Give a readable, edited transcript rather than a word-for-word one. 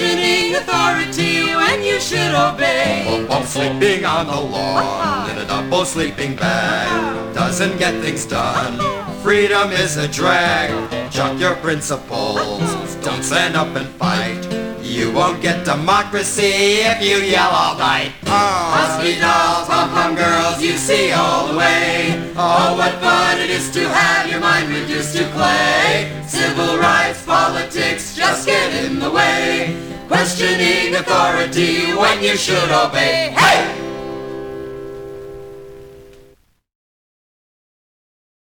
questioning authority when you should obey. Sleeping on the lawn in a double sleeping bag doesn't get things done. Freedom is a drag. Chuck your principles. Don't stand up and fight. You won't get democracy if you yell all night. Husky dolls, pom-pom girls, you see all the way. Oh, what fun it is to have your mind reduced to clay. Civil rights, politics, just get in the way. Questioning authority when you should obey. Hey!